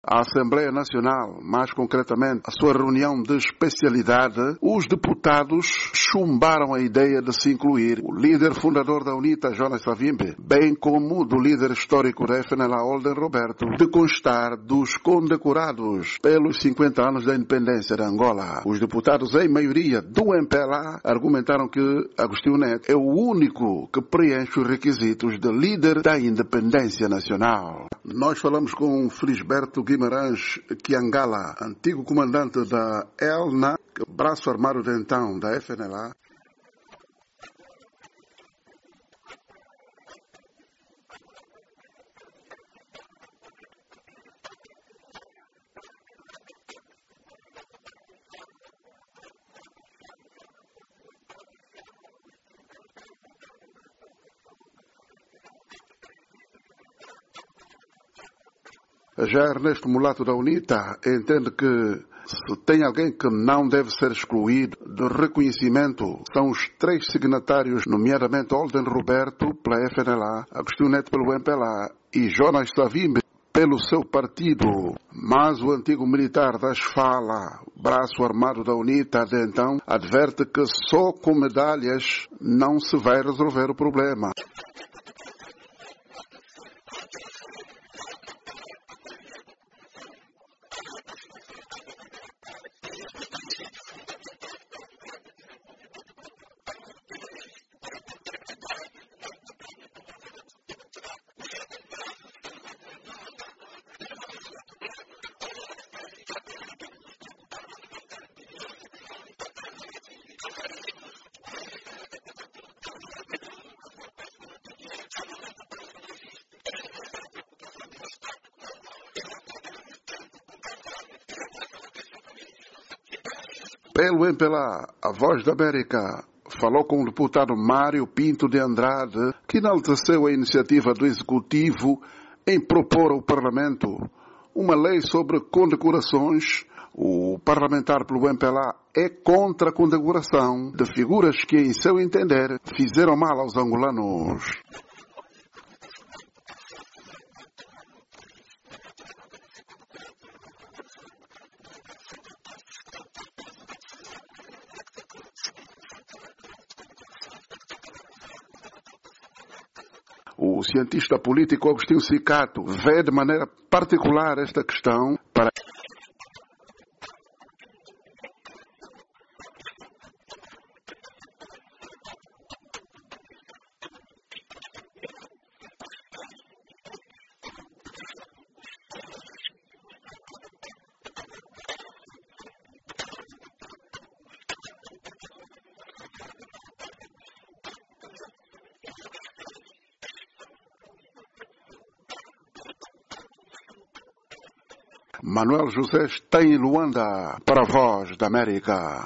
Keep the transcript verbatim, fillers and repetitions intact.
A Assembleia Nacional, mais concretamente a sua reunião de especialidade, os deputados chumbaram a ideia de se incluir o líder fundador da UNITA, Jonas Savimbi, bem como do líder histórico da F N L A, Olden Roberto, de constar dos condecorados pelos cinquenta anos da independência de Angola. Os deputados, em maioria do M P L A, argumentaram que Agostinho Neto é o único que preenche os requisitos de líder da independência nacional. Nós falamos com Felisberto Guimarães Kiangala, antigo comandante da E L N A, braço armado de então da F N L A. Já Ernesto Mulato da UNITA entende que se tem alguém que não deve ser excluído do reconhecimento, são os três signatários, nomeadamente Olden Roberto pela F N L A, Agostinho Neto pelo M P L A e Jonas Savimbi pelo seu partido. Mas o antigo militar da Esfala, braço armado da UNITA de então, adverte que só com medalhas não se vai resolver o problema. Pelo M P L A, a Voz da América falou com o deputado Mário Pinto de Andrade, que enalteceu a iniciativa do Executivo em propor ao Parlamento uma lei sobre condecorações. O parlamentar pelo M P L A é contra a condecoração de figuras que, em seu entender, fizeram mal aos angolanos. O cientista político Agostinho Cicato vê de maneira particular esta questão para Manuel José está em Luanda para a Voz da América.